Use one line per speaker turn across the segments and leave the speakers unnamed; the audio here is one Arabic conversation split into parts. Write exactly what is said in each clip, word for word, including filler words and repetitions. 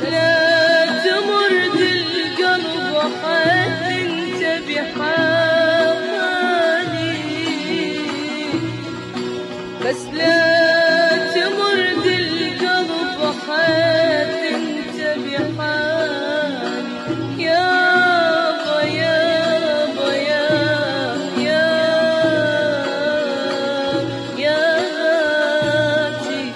لا تمر القلب وحد انت بحالي، بس لا تمر القلب وحد انت بحالي يابا يابا يا يا يا غاتي.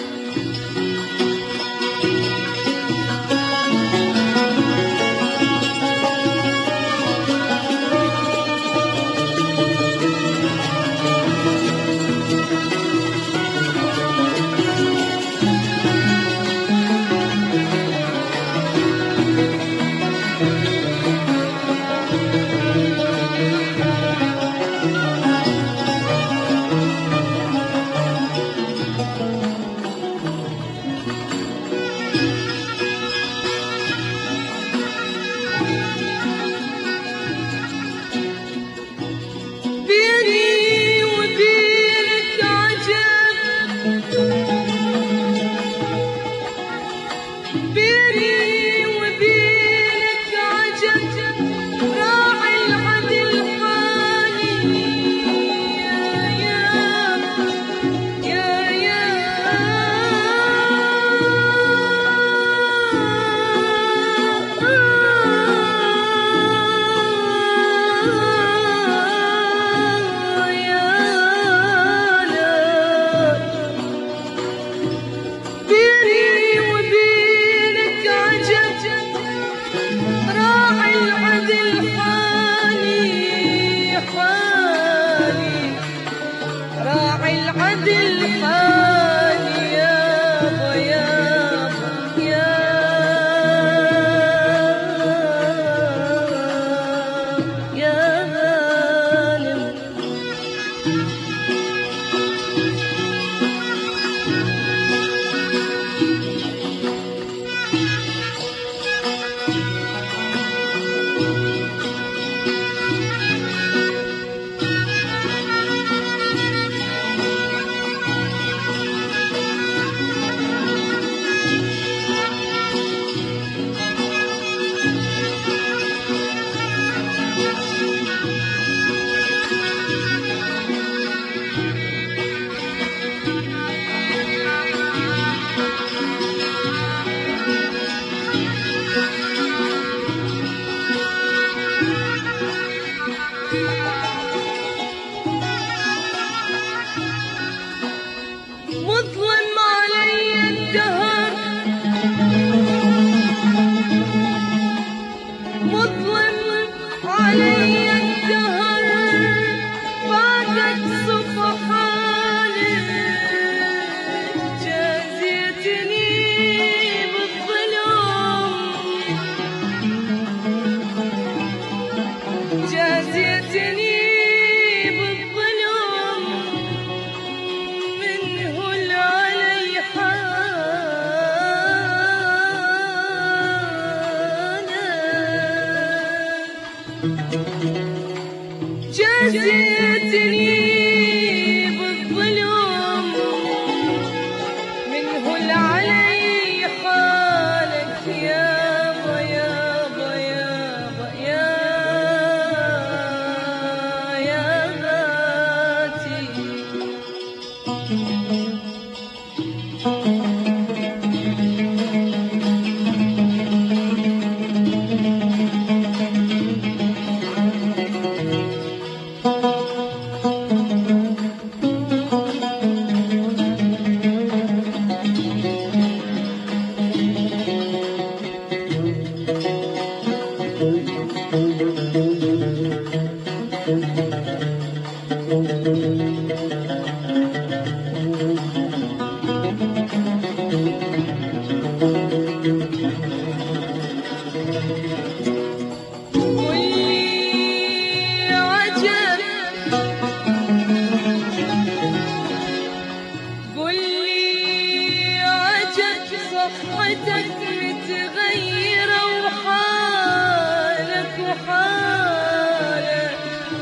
مظلم علي الدهر، مظلم علي الدهر، بعدك صفحاني جازيتني بالظلم، جازيتني جازيتني بالظلم، منه العلي حالك يابا يابا يابا يا يا غاتي. صحتك متغيرة وحالك وحالك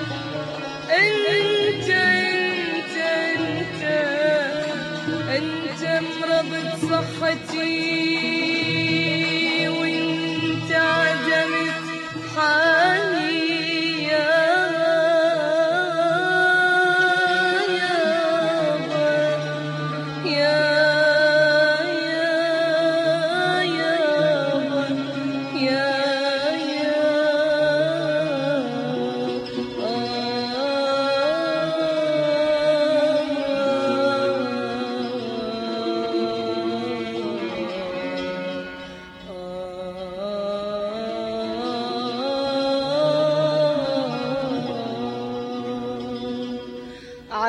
انت انت انت انت مرضت صحتي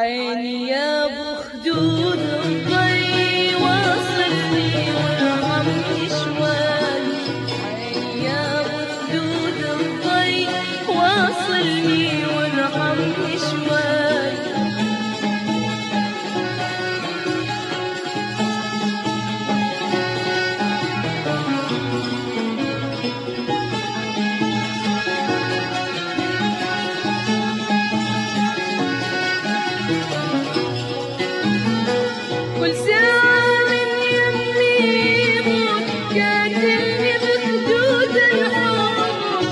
عيني يا ابو خدود الضي واصلني وارحمني شوي، عيني يا ابو خدود الضي واصلني وارحمني شوي. كل ساعة من يميمك قاتلني بخدود الحب،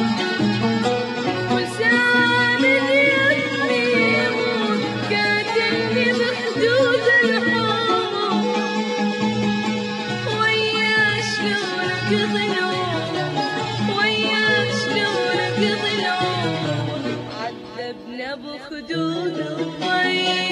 كل ساعة من يميمك قاتلني بخدود الحب، ويا شلون اقضي العمر، ويا شلون اقضي العمر، عذبنا بخدود الضي.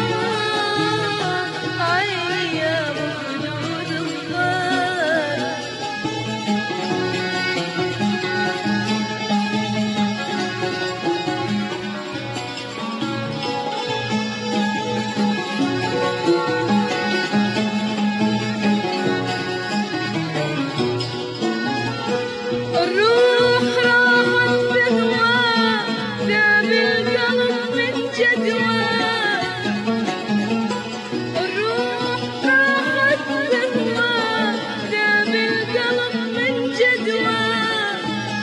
الروح راحت بهواك ذاب القلب من جدواك، الروح راحت بهواك ذاب القلب من جدواك،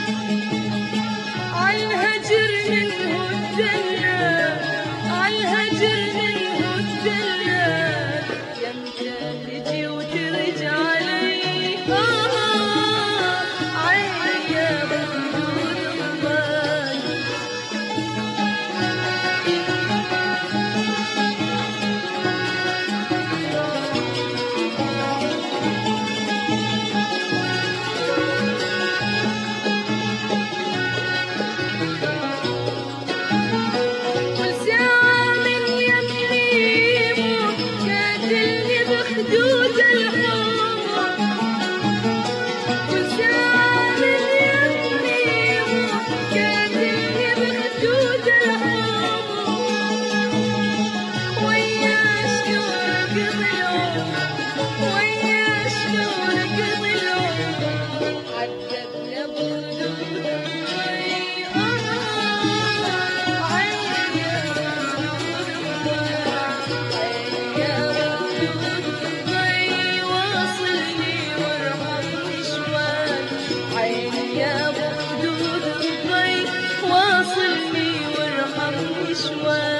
عالهجر منه الدلال، عالهجر منه الدلال، يمتى تجي وترجع علي. خدود الحب، كل ساعة من يميمك قاتلني بخدود الحب، ويا شلون اقضي العمر، ويا شلون اقضي العمر، عذبنا بخدود الضي. عيني يا ابو خدود الضي واصلني وارحمني شوي.